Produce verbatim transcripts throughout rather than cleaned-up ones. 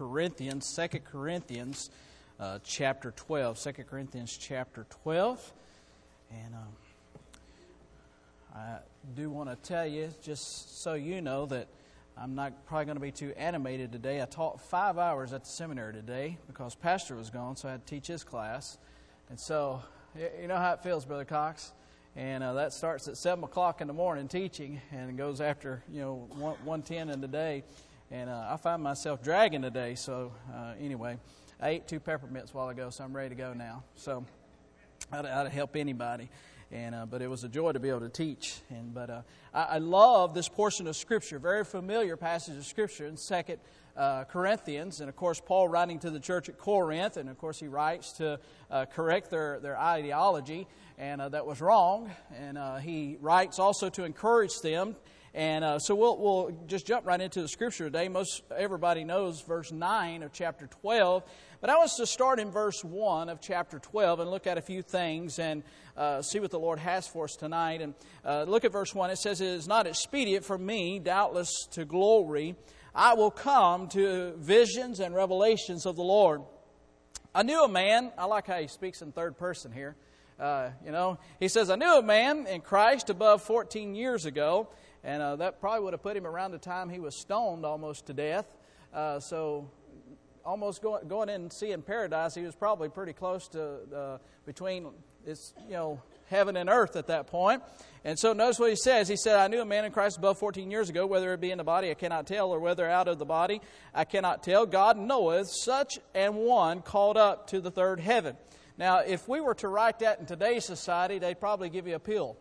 Corinthians, Second Corinthians uh, chapter twelve. Second Corinthians chapter twelve. And um, I do want to tell you, just so you know, that I'm not probably going to be too animated today. I taught five hours at the seminary today because Pastor was gone, so I had to teach his class. And so, you know how it feels, Brother Cox. And uh, that starts at seven o'clock in the morning teaching and goes after, you know, one ten in the day. And uh, I find myself dragging today. So uh, anyway, I ate two peppermints a while ago, so I'm ready to go now. So I'd, I'd help anybody. And uh, but it was a joy to be able to teach. And but uh, I, I love this portion of Scripture, very familiar passage of Scripture in Second uh, Corinthians. And of course, Paul writing to the church at Corinth, and of course he writes to uh, correct their their ideology, and uh, that was wrong. And uh, he writes also to encourage them. And uh, so we'll we'll just jump right into the Scripture today. Most everybody knows verse nine of chapter twelve. But I want us to start in verse one of chapter twelve and look at a few things and uh, see what the Lord has for us tonight. And uh, look at verse one. It says, "It is not expedient for me, doubtless, to glory. I will come to visions and revelations of the Lord. I knew a man," I like how he speaks in third person here. Uh, you know, he says, "I knew a man in Christ above fourteen years ago." And uh, that probably would have put him around the time he was stoned almost to death. Uh, so almost going, going in and seeing paradise, he was probably pretty close to uh, between it's, you know, heaven and earth at that point. And so notice what he says. He said, "I knew a man in Christ above fourteen years ago, whether it be in the body I cannot tell, or whether out of the body I cannot tell. God knoweth, such an one called up to the third heaven." Now, if we were to write that in today's society, they'd probably give you a pill.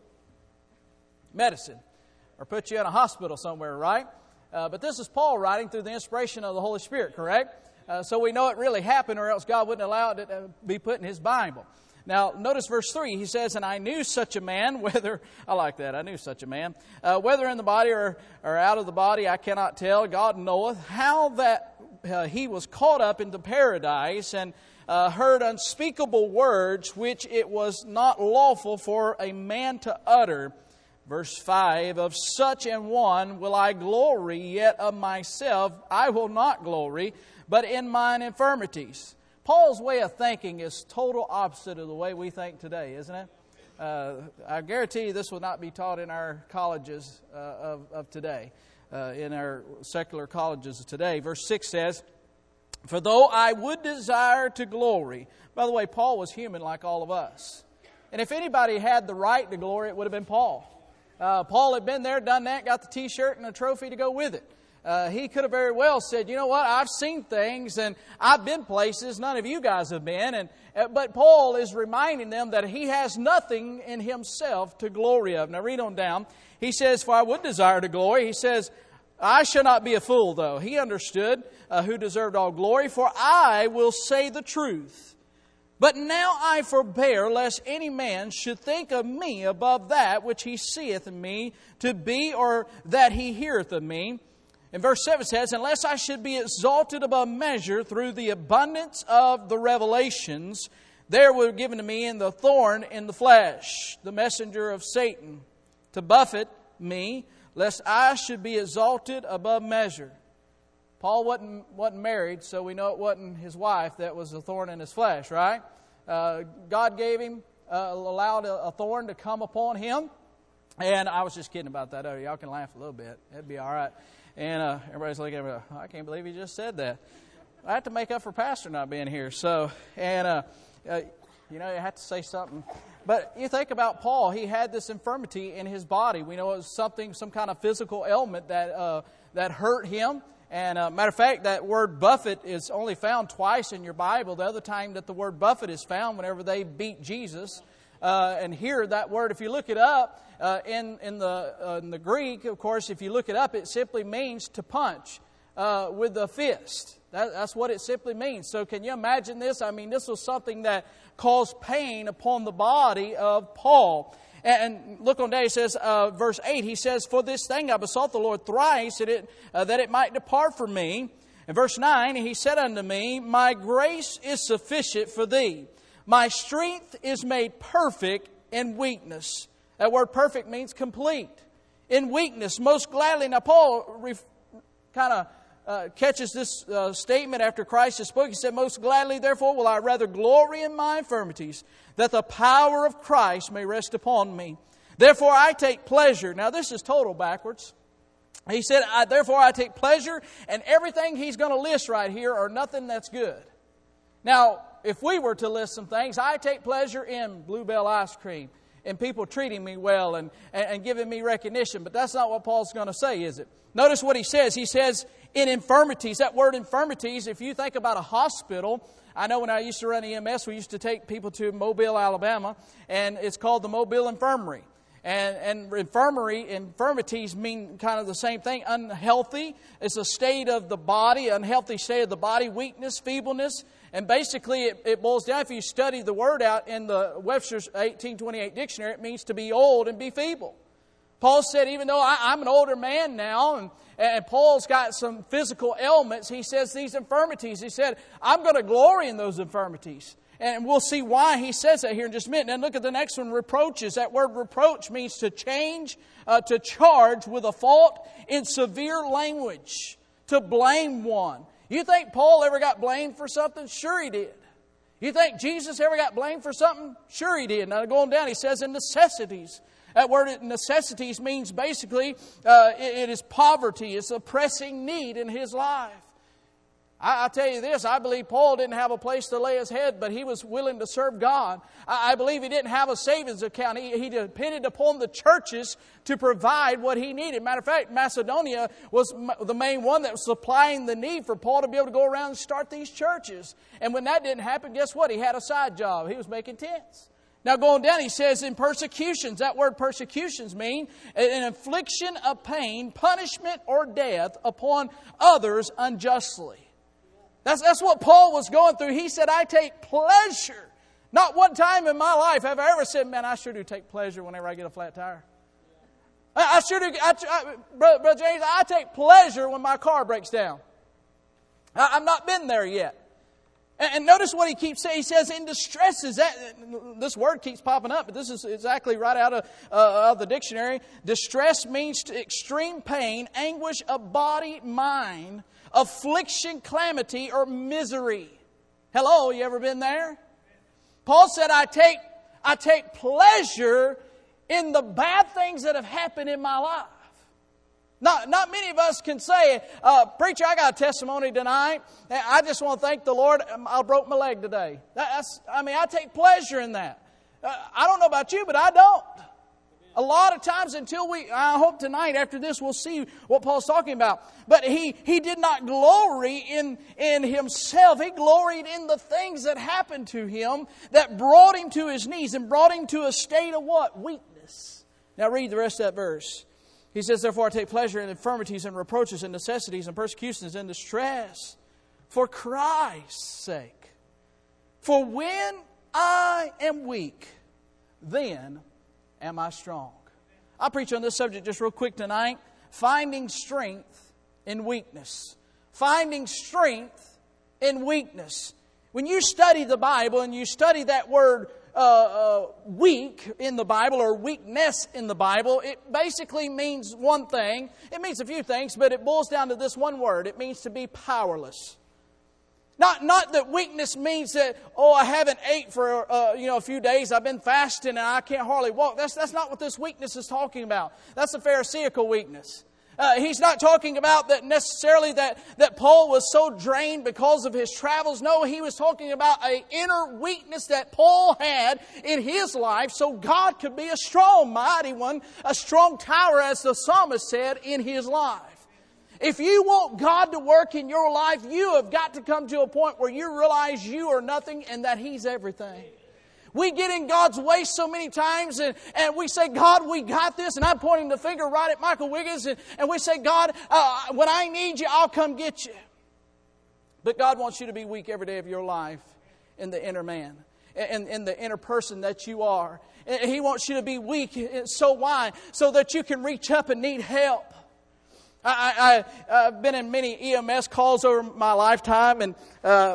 Medicine. Or put you in a hospital somewhere, right? Uh, but this is Paul writing through the inspiration of the Holy Spirit, correct? Uh, so we know it really happened, or else God wouldn't allow it to be put in His Bible. Now, notice verse three. He says, "And I knew such a man, whether," I like that, I knew such a man, uh, "whether in the body or, or out of the body, I cannot tell. God knoweth how that uh, he was caught up into paradise and uh, heard unspeakable words, which it was not lawful for a man to utter." Verse five, "Of such an one will I glory, yet of myself I will not glory, but in mine infirmities." Paul's way of thinking is total opposite of the way we think today, isn't it? Uh, I guarantee you this will not be taught in our colleges uh, of, of today, uh, in our secular colleges of today. Verse six says, "For though I would desire to glory," by the way, Paul was human like all of us. And if anybody had the right to glory, it would have been Paul. Uh, Paul had been there, done that, got the T-shirt and a trophy to go with it. Uh, he could have very well said, "You know what, I've seen things and I've been places none of you guys have been." And uh, But Paul is reminding them that he has nothing in himself to glory of. Now read on down. He says, "For I would desire to glory." He says, "I shall not be a fool," though. He understood uh, who deserved all glory. "For I will say the truth. But now I forbear, lest any man should think of me above that which he seeth in me to be, or that he heareth of me." And verse seven says, "Unless I should be exalted above measure through the abundance of the revelations, there were given to me in the thorn in the flesh, the messenger of Satan, to buffet me, lest I should be exalted above measure." Paul wasn't, wasn't married, so we know it wasn't his wife that was a thorn in his flesh, right? Uh, God gave him, uh, allowed a, a thorn to come upon him. And I was just kidding about that. Oh, y'all can laugh a little bit. It'd be all right. And uh, everybody's looking at me, oh, I can't believe he just said that. I have to make up for Pastor not being here. So, and, uh, uh, you know, you have to say something. But you think about Paul, he had this infirmity in his body. We know it was something, some kind of physical ailment that uh, that hurt him. And uh, matter of fact, that word buffet is only found twice in your Bible. The other time that the word buffet is found, whenever they beat Jesus. Uh, and here, that word, if you look it up uh, in in the uh, in the Greek, of course, if you look it up, it simply means to punch uh, with the fist. That, that's what it simply means. So can you imagine this? I mean, this was something that caused pain upon the body of Paul. And look on down, he says, uh, verse eight, he says, "For this thing I besought the Lord thrice, that it, uh, that it might depart from me." In verse nine, he said unto me, "My grace is sufficient for thee. My strength is made perfect in weakness." That word perfect means complete. In weakness, most gladly. Now, Paul ref- kind of uh, catches this uh, statement after Christ has spoken. He said, most gladly, therefore, will I rather glory in my infirmities, that the power of Christ may rest upon me. Therefore, I take pleasure. Now, this is total backwards. He said, I, therefore, I take pleasure, and everything he's going to list right here are nothing that's good. Now, if we were to list some things, I take pleasure in Bluebell ice cream and people treating me well and, and, and giving me recognition. But that's not what Paul's going to say, is it? Notice what he says. He says, in infirmities. That word infirmities, if you think about a hospital, I know when I used to run E M S, we used to take people to Mobile, Alabama, and it's called the Mobile Infirmary. And, and infirmary, infirmities mean kind of the same thing. Unhealthy is a state of the body, unhealthy state of the body, weakness, feebleness. And basically it, it boils down, if you study the word out in the Webster's eighteen twenty-eight dictionary, it means to be old and be feeble. Paul said, even though I, I'm an older man now, and, and Paul's got some physical ailments, he says these infirmities, he said, I'm going to glory in those infirmities. And we'll see why he says that here in just a minute. And look at the next one, reproaches. That word reproach means to change, uh, to charge with a fault in severe language, to blame one. You think Paul ever got blamed for something? Sure he did. You think Jesus ever got blamed for something? Sure he did. Now going down, he says in necessities. That word necessities means basically uh, it, it is poverty. It's a pressing need in his life. I, I tell you this, I believe Paul didn't have a place to lay his head, but he was willing to serve God. I, I believe he didn't have a savings account. He, he depended upon the churches to provide what he needed. Matter of fact, Macedonia was the main one that was supplying the need for Paul to be able to go around and start these churches. And when that didn't happen, guess what? He had a side job. He was making tents. Now going down, he says in persecutions. That word persecutions mean an infliction of pain, punishment, or death upon others unjustly. That's, that's what Paul was going through. He said, I take pleasure. Not one time in my life have I ever said, man, I sure do take pleasure whenever I get a flat tire. I, I sure do, I, I, Brother, Brother James, I take pleasure when my car breaks down. I, I've not been there yet. And notice what he keeps saying. He says, in distresses. That, this word keeps popping up, but this is exactly right out of, uh, of the dictionary. Distress means extreme pain, anguish of body, mind, affliction, calamity, or misery. Hello, you ever been there? Paul said, I take, I take pleasure in the bad things that have happened in my life. Not, not many of us can say, uh, preacher, I got a testimony tonight. I just want to thank the Lord. I broke my leg today. That's, I mean, I take pleasure in that. Uh, I don't know about you, but I don't. A lot of times until we, I hope tonight after this we'll see what Paul's talking about. But he, he did not glory in, in himself. He gloried in the things that happened to him that brought him to his knees and brought him to a state of what? Weakness. Now read the rest of that verse. He says, therefore I take pleasure in infirmities and reproaches and necessities and persecutions and distress for Christ's sake. For when I am weak, then am I strong. I'll preach on this subject just real quick tonight. Finding strength in weakness. Finding strength in weakness. When you study the Bible and you study that word uh, uh, weak in the Bible or weakness in the Bible, it basically means one thing. It means a few things, but it boils down to this one word. It means to be powerless. Not, not that weakness means that, oh, I haven't ate for uh, you know a few days. I've been fasting and I can't hardly walk. That's, that's not what this weakness is talking about. That's a Pharisaical weakness. Uh, he's not talking about that necessarily that, that Paul was so drained because of his travels. No, he was talking about an inner weakness that Paul had in his life so God could be a strong, mighty one, a strong tower, as the psalmist said, in his life. If you want God to work in your life, you have got to come to a point where you realize you are nothing and that He's everything. We get in God's way so many times and, and we say, God, we got this. And I'm pointing the finger right at Michael Wiggins. And, and we say, God, uh, when I need you, I'll come get you. But God wants you to be weak every day of your life in the inner man, in, in the inner person that you are. He wants you to be weak. So why? So that you can reach up and need help. I, I, I've been in many E M S calls over my lifetime, and uh,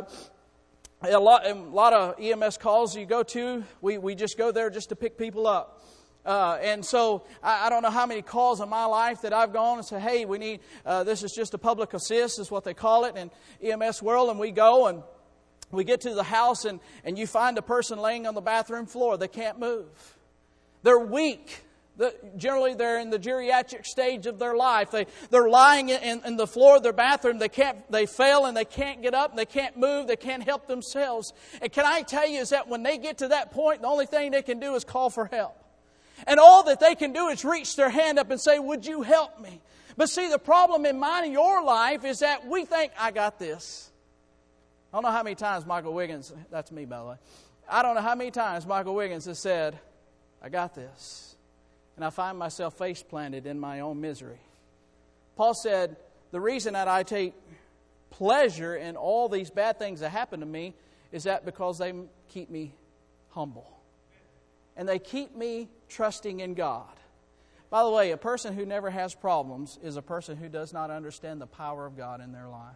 a lot, a lot of E M S calls you go to, we, we just go there just to pick people up. Uh, and so I, I don't know how many calls in my life that I've gone and said, hey, we need, uh, this is just a public assist is what they call it in E M S world. And we go and we get to the house and, and you find a person laying on the bathroom floor. They can't move. They're weak. The, generally, they're in the geriatric stage of their life. They, they're lying in, in the floor of their bathroom. They can't. They fail and they can't get up. And they can't move. They can't help themselves. And can I tell you is that when they get to that point, the only thing they can do is call for help. And all that they can do is reach their hand up and say, would you help me? But see, the problem in mine and your life is that we think, I got this. I don't know how many times Michael Wiggins, that's me by the way, I don't know how many times Michael Wiggins has said, I got this. And I find myself face planted in my own misery. Paul said, the reason that I take pleasure in all these bad things that happen to me is that because they keep me humble. And they keep me trusting in God. By the way, a person who never has problems is a person who does not understand the power of God in their life.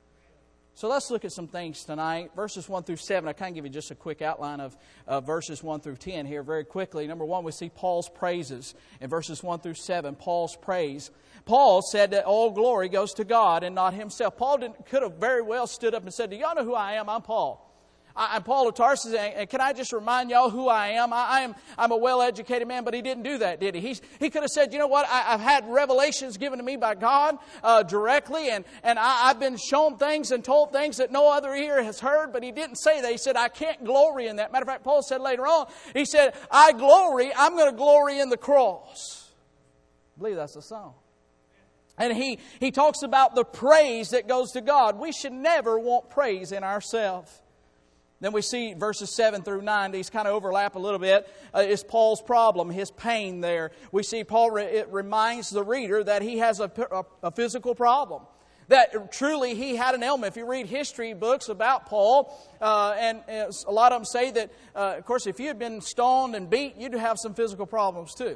So let's look at some things tonight. Verses one through seven. I kind of give you just a quick outline of uh, verses one through ten here very quickly. Number one, we see Paul's praises. In verses one through seven, Paul's praise. Paul said that all glory goes to God and not himself. Paul didn't, could have very well stood up and said, do y'all know who I am? I'm Paul. I'm Paul of Tarsus, and can I just remind y'all who I am? I, I am I'm a well-educated man, but he didn't do that, did he? He's, he could have said, you know what, I, I've had revelations given to me by God uh, directly, and, and I, I've been shown things and told things that no other ear has heard, but he didn't say that. He said, I can't glory in that. Matter of fact, Paul said later on, he said, I glory, I'm going to glory in the cross. I believe that's the song. And he, he talks about the praise that goes to God. We should never want praise in ourselves. Then we see verses seven through nine. These kind of overlap a little bit. Uh, is Paul's problem, his pain there. We see Paul, re- it reminds the reader that he has a, a, a physical problem. That truly he had an ailment. If you read history books about Paul, uh, and uh, a lot of them say that, uh, of course, if you had been stoned and beat, you'd have some physical problems too.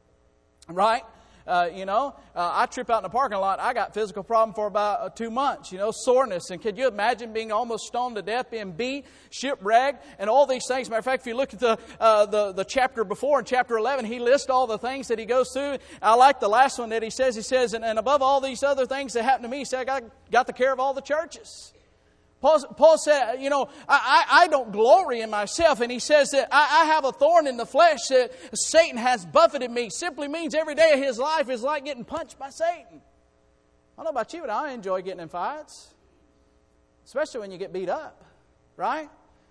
Right? Uh, you know, uh, I trip out in the parking lot. I got physical problem for about uh, two months, you know, soreness. And could you imagine being almost stoned to death, being beat, shipwrecked, and all these things? Matter of fact, if you look at the, uh, the, the chapter before, in chapter eleven, he lists all the things that he goes through. I like the last one that he says. He says, and, and above all these other things that happened to me, he said, I got, got the care of all the churches. Paul, Paul said, you know, I, I, I don't glory in myself. And he says that I, I have a thorn in the flesh that Satan has buffeted me. Simply means every day of his life is like getting punched by Satan. I don't know about you, but I enjoy getting in fights. Especially when you get beat up. Right?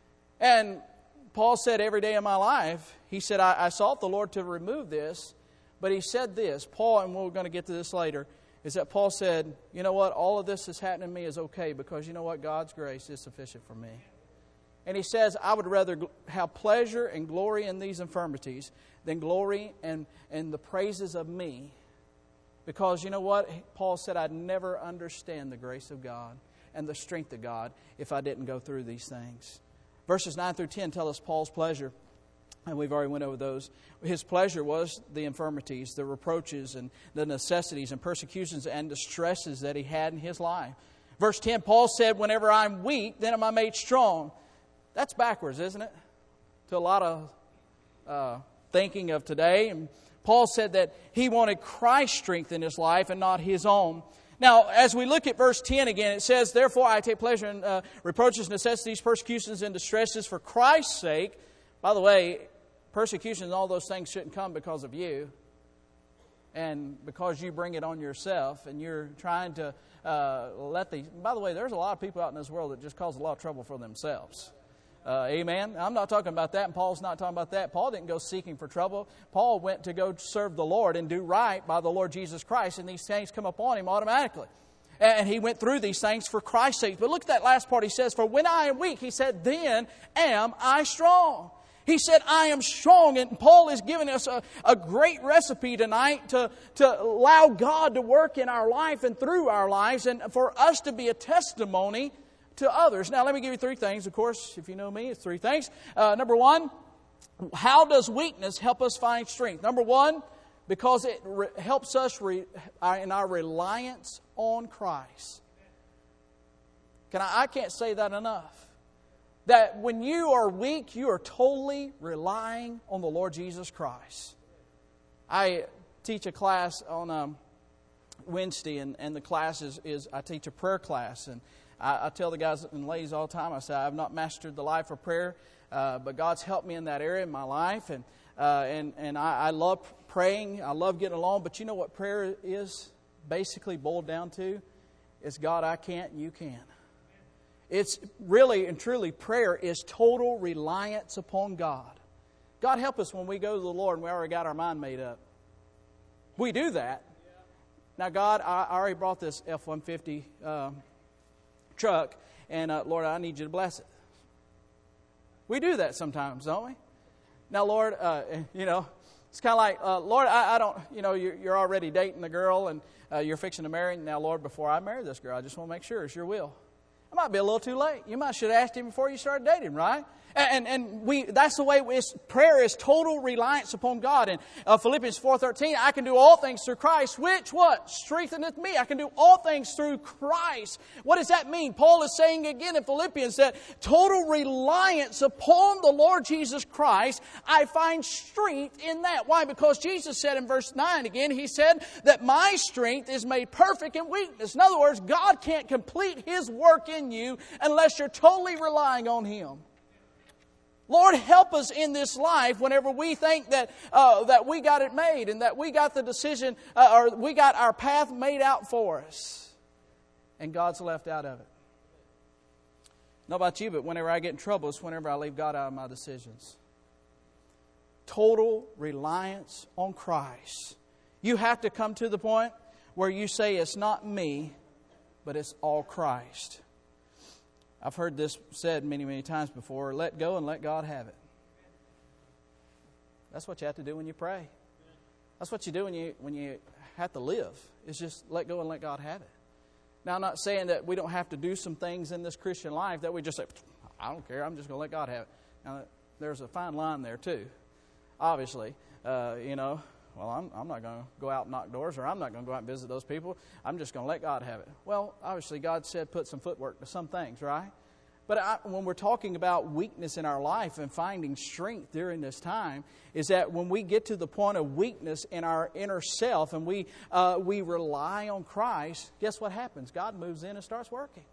And Paul said every day of my life, he said, I, I sought the Lord to remove this. But he said this, Paul, and we're going to get to this later, is that Paul said, you know what, all of this that's happening to me is okay because you know what, God's grace is sufficient for me. And he says, I would rather have pleasure and glory in these infirmities than glory and, and the praises of me. Because you know what, Paul said, I'd never understand the grace of God and the strength of God if I didn't go through these things. Verses nine through ten tell us Paul's pleasure. And we've already went over those. His pleasure was the infirmities, the reproaches, and the necessities and persecutions and distresses that he had in his life. Verse ten, Paul said, whenever I'm weak, then am I made strong. That's backwards, isn't it? To a lot of uh, thinking of today. And Paul said that he wanted Christ's strength in his life and not his own. Now, as we look at verse ten again, it says, therefore I take pleasure in uh, reproaches, necessities, persecutions, and distresses for Christ's sake. By the way, persecution and all those things shouldn't come because of you and because you bring it on yourself and you're trying to uh, let the... By the way, there's a lot of people out in this world that just cause a lot of trouble for themselves. Uh, amen? I'm not talking about that, and Paul's not talking about that. Paul didn't go seeking for trouble. Paul went to go serve the Lord and do right by the Lord Jesus Christ, and these things come upon him automatically. And he went through these things for Christ's sake. But look at that last part. He says, for when I am weak, he said, then am I strong. He said, I am strong. And Paul is giving us a, a great recipe tonight to, to allow God to work in our life and through our lives and for us to be a testimony to others. Now, let me give you three things. Of course, if you know me, it's three things. Uh, number one, how does weakness help us find strength? Number one, because it re- helps us re- in our reliance on Christ. Can I, I can't say that enough. That when you are weak, you are totally relying on the Lord Jesus Christ. I teach a class on um, Wednesday, and, and the class is, is I teach a prayer class. And I, I tell the guys and ladies all the time, I say, I have not mastered the life of prayer, uh, but God's helped me in that area in my life. And uh, and, and I, I love praying. I love getting along. But you know what prayer is basically boiled down to? It's God, I can't, and you can. It's really and truly, prayer is total reliance upon God. God help us when we go to the Lord and we already got our mind made up. We do that. Now, God, I already brought this F one fifty um, truck, and uh, Lord, I need you to bless it. We do that sometimes, don't we? Now, Lord, uh, you know, it's kind of like, uh, Lord, I, I don't, you know, you're, you're already dating the girl, and uh, you're fixing to marry. Now, Lord, before I marry this girl, I just want to make sure it's your will. It might be a little too late. You might should have asked him before you started dating, right? And and we that's the way it's, prayer is total reliance upon God. And uh, Philippians four thirteen, I can do all things through Christ, which what? Strengtheneth me. I can do all things through Christ. What does that mean? Paul is saying again in Philippians that total reliance upon the Lord Jesus Christ, I find strength in that. Why? Because Jesus said in verse nine again, He said that my strength is made perfect in weakness. In other words, God can't complete His work in you unless you're totally relying on Him. Lord, help us in this life whenever we think that uh, that we got it made and that we got the decision uh, or we got our path made out for us, and God's left out of it. I don't know about you, but whenever I get in trouble, it's whenever I leave God out of my decisions. Total reliance on Christ. You have to come to the point where you say, it's not me, but it's all Christ. I've heard this said many, many times before, let go and let God have it. That's what you have to do when you pray. That's what you do when you when you have to live. It's just let go and let God have it. Now, I'm not saying that we don't have to do some things in this Christian life that we just say, I don't care, I'm just going to let God have it. Now, there's a fine line there too, obviously. Uh, you know, well, I'm, I'm not going to go out and knock doors, or I'm not going to go out and visit those people. I'm just going to let God have it. Well, obviously, God said put some footwork to some things, right? But I, when we're talking about weakness in our life and finding strength during this time, is that when we get to the point of weakness in our inner self and we uh, we rely on Christ, guess what happens? God moves in and starts working.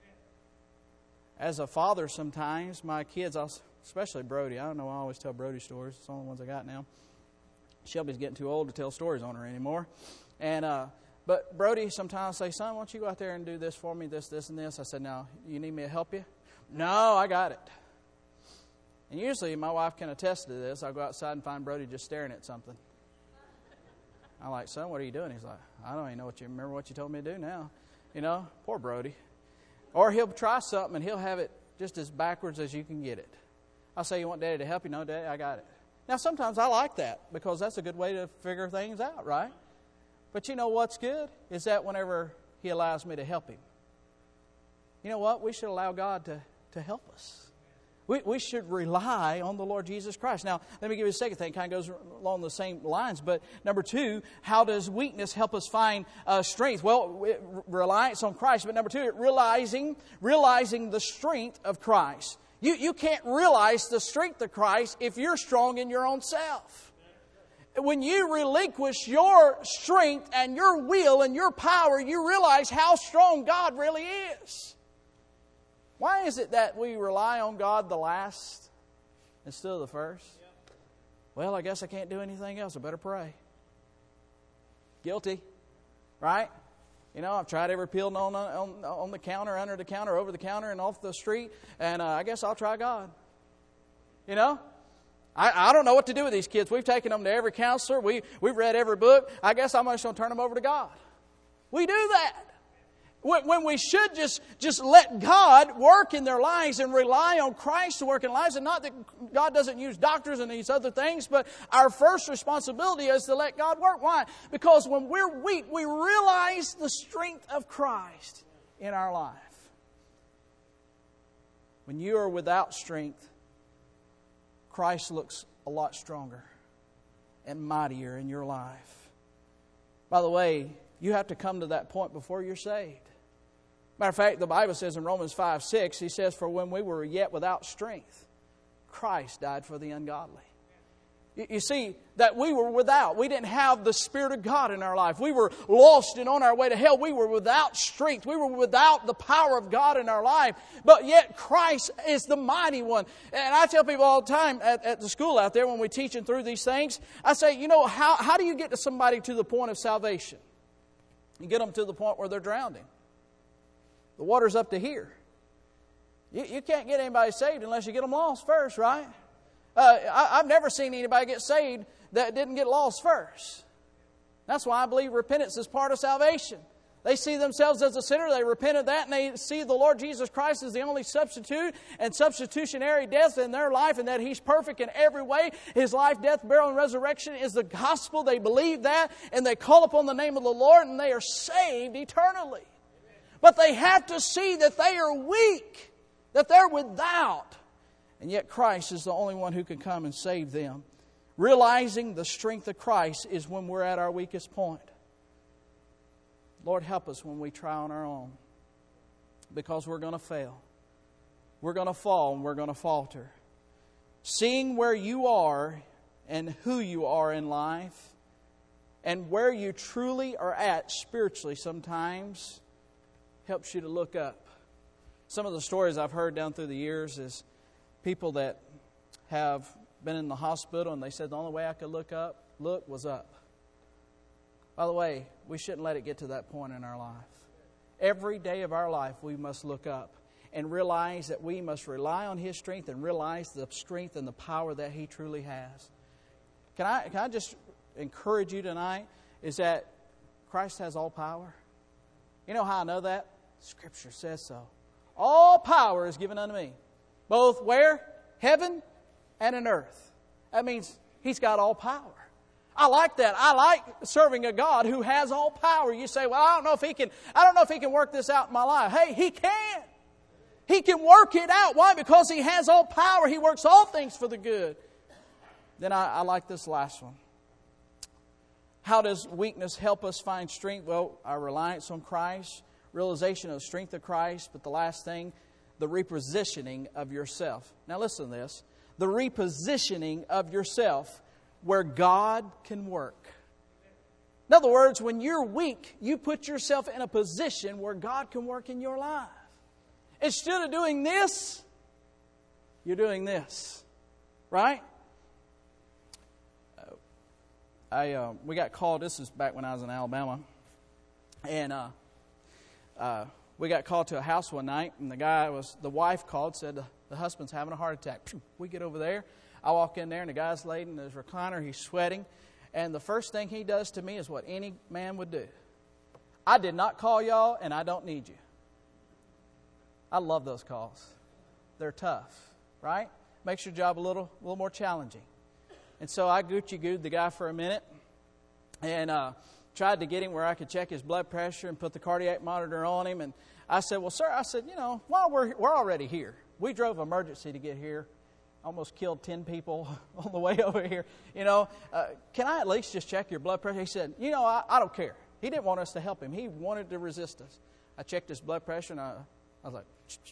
As a father, sometimes my kids, especially Brody, I don't know, I always tell Brody stories. It's the only ones I got now. Shelby's getting too old to tell stories on her anymore. And uh, but Brody sometimes say, son, why don't you go out there and do this for me, this, this, and this. I said, now, you need me to help you? No, I got it. And usually my wife can attest to this. I'll go outside and find Brody just staring at something. I'm like, son, what are you doing? He's like, I don't even know what you remember what you told me to do now. You know, poor Brody. Or he'll try something and he'll have it just as backwards as you can get it. I'll say, you want Daddy to help you? No, Daddy, I got it. Now, sometimes I like that because that's a good way to figure things out, right? But you know what's good? Is that whenever He allows me to help him. You know what? We should allow God to, to help us. We, we should rely on the Lord Jesus Christ. Now, let me give you a second thing. It kind of goes along the same lines. But number two, how does weakness help us find uh, strength? Well, it, reliance on Christ. But number two, it realizing, realizing the strength of Christ. You, you can't realize the strength of Christ if you're strong in your own self. When you relinquish your strength and your will and your power, you realize how strong God really is. Why is it that we rely on God the last instead of the first? Well, I guess I can't do anything else. I better pray. Guilty, right? You know, I've tried every pill on, on, on the counter, under the counter, over the counter, and off the street, and uh, I guess I'll try God. You know? I, I don't know what to do with these kids. We've taken them to every counselor. We, we've read every book. I guess I'm just going to turn them over to God. We do that. When, when we should just, just let God work in their lives and rely on Christ to work in lives. And not that God doesn't use doctors and these other things, but our first responsibility is to let God work. Why? Because when we're weak, we realize the strength of Christ in our life. When you are without strength, Christ looks a lot stronger and mightier in your life. By the way, you have to come to that point before you're saved. Matter of fact, the Bible says in Romans five six, He says, for when we were yet without strength, Christ died for the ungodly. You see, that we were without. We didn't have the Spirit of God in our life. We were lost and on our way to hell. We were without strength. We were without the power of God in our life. But yet Christ is the mighty one. And I tell people all the time at, at the school out there when we're teaching through these things, I say, you know, how, how do you get to somebody to the point of salvation? You get them to the point where they're drowning. The water's up to here. You, you can't get anybody saved unless you get them lost first, right? Uh, I, I've never seen anybody get saved that didn't get lost first. That's why I believe repentance is part of salvation. They see themselves as a sinner, they repent of that, and they see the Lord Jesus Christ as the only substitute and substitutionary death in their life, and that He's perfect in every way. His life, death, burial, and resurrection is the gospel. They believe that, and they call upon the name of the Lord, and they are saved eternally. But they have to see that they are weak, that they're without. And yet Christ is the only one who can come and save them. Realizing the strength of Christ is when we're at our weakest point. Lord, help us when we try on our own. Because we're going to fail. We're going to fall and we're going to falter. Seeing where you are and who you are in life and where you truly are at spiritually sometimes helps you to look up. Some of the stories I've heard down through the years is people that have been in the hospital and they said the only way I could look up, look, was up. By the way, we shouldn't let it get to that point in our life. Every day of our life we must look up and realize that we must rely on His strength and realize the strength and the power that He truly has. Can I, can I just encourage you tonight is that Christ has all power. You know how I know that? Scripture says so. All power is given unto me. Both where? Heaven and in earth. That means He's got all power. I like that. I like serving a God who has all power. You say, well, I don't know if He can, I don't know if He can work this out in my life. Hey, He can. He can work it out. Why? Because He has all power. He works all things for the good. Then I, I like this last one. How does weakness help us find strength? Well, our reliance on Christ, realization of the strength of Christ, but the last thing, the repositioning of yourself. Now listen to this. The repositioning of yourself where God can work. In other words, when you're weak, you put yourself in a position where God can work in your life. Instead of doing this, you're doing this. Right? I uh, we got called, this is back when I was in Alabama, and uh, uh, we got called to a house one night, and the guy was, the wife called, said the, the husband's having a heart attack. We get over there. I walk in there, and the guy's laid in his recliner. He's sweating. And the first thing he does to me is what any man would do. I did not call y'all, and I don't need you. I love those calls. They're tough, right? Makes your job a little, a little more challenging. And so I Gucci-gooed the guy for a minute and uh, tried to get him where I could check his blood pressure and put the cardiac monitor on him. And I said, well, sir, I said, you know, while we're, we're already here. We drove emergency to get here. Almost killed ten people on the way over here. You know, uh, can I at least just check your blood pressure? He said, you know, I, I don't care. He didn't want us to help him. He wanted to resist us. I checked his blood pressure, and I, I was like,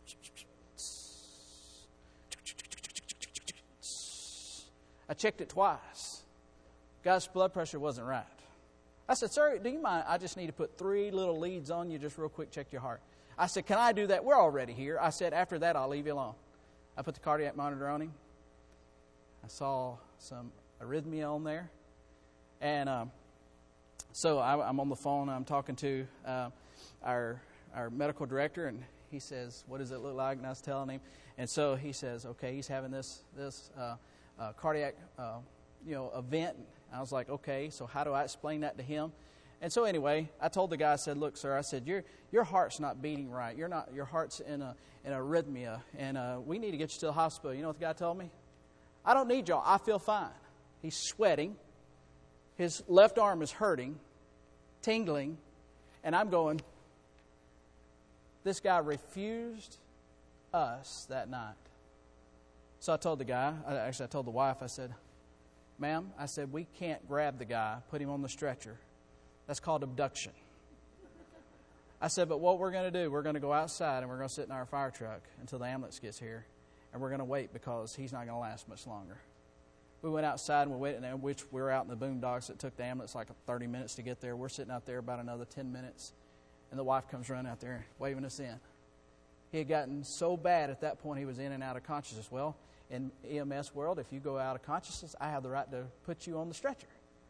I checked it twice. Guy's blood pressure wasn't right. I said, sir, do you mind? I just need to put three little leads on you, just real quick, check your heart. I said, can I do that? We're already here. I said, after that, I'll leave you alone. I put the cardiac monitor on him. I saw some arrhythmia on there. And um, so I, I'm on the phone. I'm talking to uh, our our medical director, and he says, what does it look like? And I was telling him. And so he says, okay, he's having this this uh, uh, cardiac uh, you know event. And I was like, okay, so how do I explain that to him? And so anyway, I told the guy, I said, look, sir, I said, your your heart's not beating right. You're not. Your heart's in a in a arrhythmia, and uh, we need to get you to the hospital. You know what the guy told me? I don't need y'all. I feel fine. He's sweating. His left arm is hurting, tingling, and I'm going, this guy refused us that night. So I told the guy, actually I told the wife, I said, ma'am, I said, we can't grab the guy, put him on the stretcher. That's called abduction. I said, but what we're going to do, we're going to go outside and we're going to sit in our fire truck until the ambulance gets here. And we're going to wait because he's not going to last much longer. we went outside and we waited, and which we were out in the boondocks. It took the ambulance like thirty minutes to get there. We're sitting out there about another ten minutes, and the wife comes running out there waving us in. He had gotten so bad at that point he was in and out of consciousness. Well, in E M S world, if you go out of consciousness, I have the right to put you on the stretcher.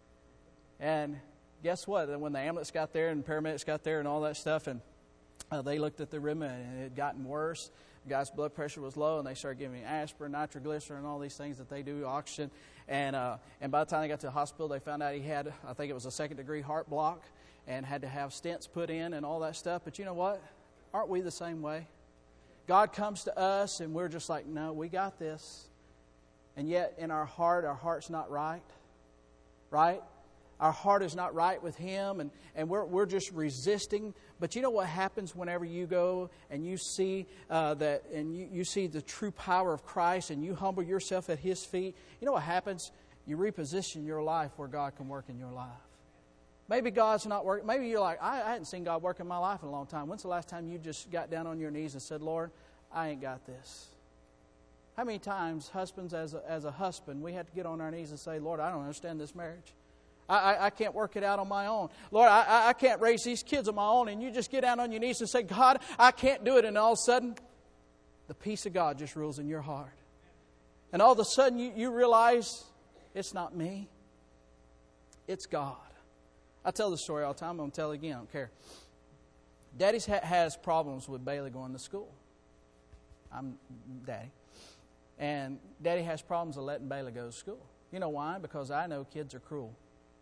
And guess what? When the ambulance got there and paramedics got there and all that stuff, and uh, they looked at the rhythm and it had gotten worse. The guy's blood pressure was low, and they started giving me aspirin, nitroglycerin, and all these things that they do, oxygen. And uh, and by the time they got to the hospital, they found out he had, I think it was a second-degree heart block, and had to have stents put in and all that stuff. But you know what? Aren't we the same way? God comes to us, and we're just like, no, we got this. And yet, in our heart, our heart's not right. Right? Our heart is not right with Him, and, and we're we're just resisting. But you know what happens whenever you go and you see uh, that, and you, you see the true power of Christ, and you humble yourself at His feet? You know what happens? You reposition your life where God can work in your life. Maybe God's not working. Maybe you're like, I, I hadn't seen God work in my life in a long time. When's the last time you just got down on your knees and said, Lord, I ain't got this? How many times, husbands, as a, as a husband, we had to get on our knees and say, Lord, I don't understand this marriage. I, I, I can't work it out on my own. Lord, I, I can't raise these kids on my own. And you just get down on your knees and say, God, I can't do it. And all of a sudden, the peace of God just rules in your heart. And all of a sudden, you, you realize it's not me. It's God. I tell this story all the time. I'm going to tell it again. I don't care. Daddy ha- has problems with Bailey going to school. I'm Daddy. And Daddy has problems with letting Bailey go to school. You know why? Because I know kids are cruel.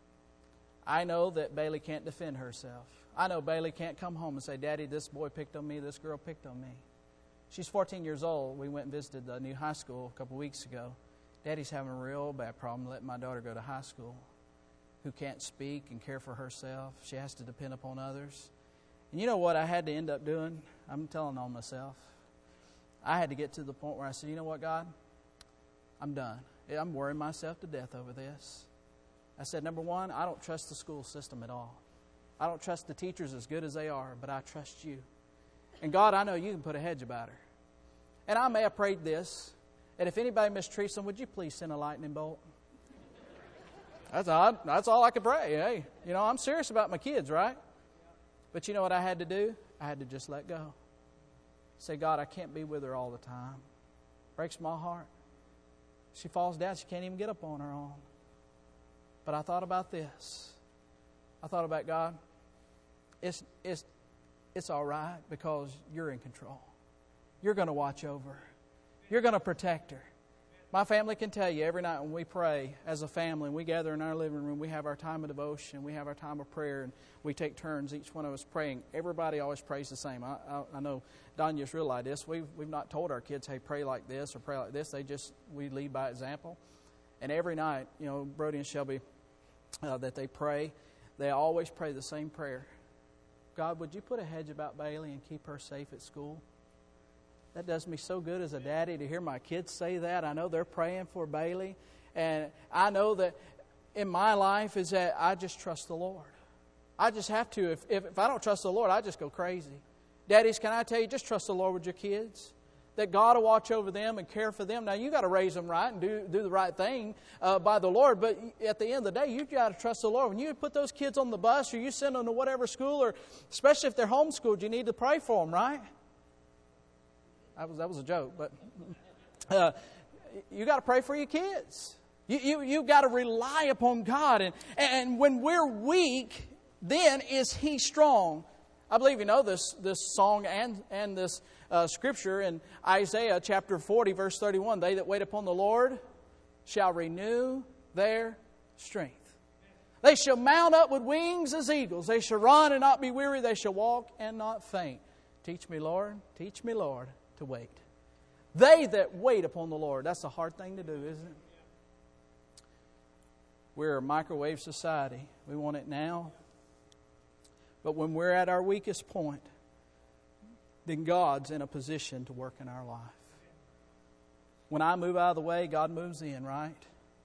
I know that Bailey can't defend herself. I know Bailey can't come home and say, Daddy, this boy picked on me, this girl picked on me. She's fourteen years old. We went and visited the new high school a couple weeks ago. Daddy's having a real bad problem letting my daughter go to high school, who can't speak and care for herself. She has to depend upon others. And you know what I had to end up doing? I'm telling on myself. I had to get to the point where I said, you know what, God? I'm done. I'm worrying myself to death over this. I said, number one, I don't trust the school system at all. I don't trust the teachers as good as they are, but I trust you. And God, I know you can put a hedge about her. And I may have prayed this, and if anybody mistreats them, would you please send a lightning bolt? That's odd. That's all I could pray. Hey, you know, I'm serious about my kids, right? But you know what I had to do? I had to just let go. Say, God, I can't be with her all the time. Breaks my heart. She falls down. She can't even get up on her own. But I thought about this. I thought about, God, it's, it's, it's all right because you're in control. You're going to watch over her. You're going to protect her. My family can tell you every night when we pray as a family and we gather in our living room, we have our time of devotion, we have our time of prayer, and we take turns, each one of us praying. Everybody always prays the same. I, I, I know Don just realized this. We've, we've not told our kids, hey, pray like this or pray like this. They just, we lead by example. And every night, you know, Brody and Shelby, uh, that they pray, they always pray the same prayer. God, would you put a hedge about Bailey and keep her safe at school? That does me so good as a daddy to hear my kids say that. I know they're praying for Bailey. And I know that in my life is that I just trust the Lord. I just have to. If, if, if I don't trust the Lord, I just go crazy. Daddies, can I tell you, just trust the Lord with your kids. That God will watch over them and care for them. Now, you got to raise them right and do, do the right thing uh, by the Lord. But at the end of the day, you've got to trust the Lord. When you put those kids on the bus or you send them to whatever school, or especially if they're homeschooled, you need to pray for them, right? That was, that was a joke, but uh, you got to pray for your kids. You, you, you've got to rely upon God. And, and when we're weak, then is He strong. I believe you know this, this song and, and this uh, scripture in Isaiah chapter forty, verse thirty-one. They that wait upon the Lord shall renew their strength. They shall mount up with wings as eagles. They shall run and not be weary. They shall walk and not faint. Teach me, Lord. Teach me, Lord, to wait. They that wait upon the Lord. That's a hard thing to do, isn't it? We're a microwave society. We want it now. But when we're at our weakest point, then God's in a position to work in our life. When I move out of the way, God moves in, right?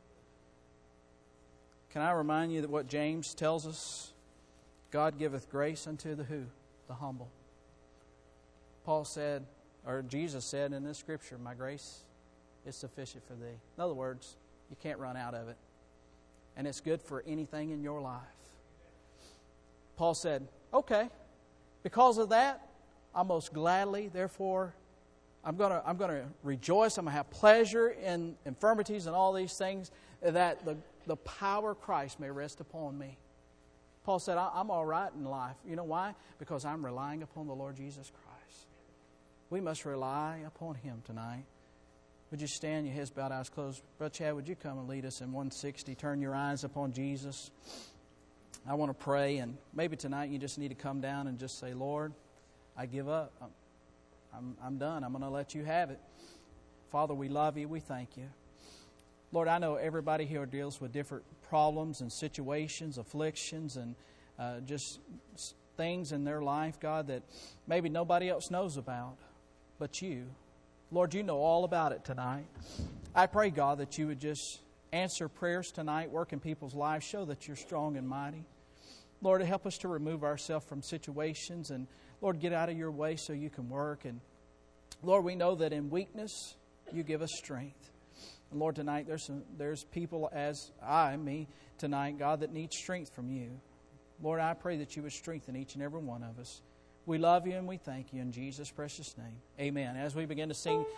Can I remind you that what James tells us? God giveth grace unto the who? The humble. Paul said, or Jesus said in this scripture, my grace is sufficient for thee. In other words, You can't run out of it. And it's good for anything in your life. Paul said, okay, because of that, I most gladly, therefore, I'm going to I'm going to rejoice. I'm going to have pleasure in infirmities and all these things, that the, the power of Christ may rest upon me. Paul said, I'm all right in life. You know why? Because I'm relying upon the Lord Jesus Christ. We must rely upon Him tonight. Would you stand, your heads bowed, eyes closed? Brother Chad, would you come and lead us in one sixty? Turn your eyes upon Jesus. I want to pray, and maybe tonight you just need to come down and just say, Lord, I give up. I'm, I'm, I'm done. I'm going to let you have it. Father, we love you. We thank you. Lord, I know everybody here deals with different problems and situations, afflictions, and uh, just things in their life, God, that maybe nobody else knows about but you. Lord, you know all about it tonight. I pray, God, that you would just answer prayers tonight, work in people's lives, show that you're strong and mighty. Lord, help us to remove ourselves from situations, and Lord, get out of your way so you can work. And Lord, we know that in weakness, you give us strength. And Lord, tonight there's some, there's people as I, me, tonight, God, that need strength from you. Lord, I pray that you would strengthen each and every one of us. We love you and we thank you in Jesus' precious name. Amen. As we begin to sing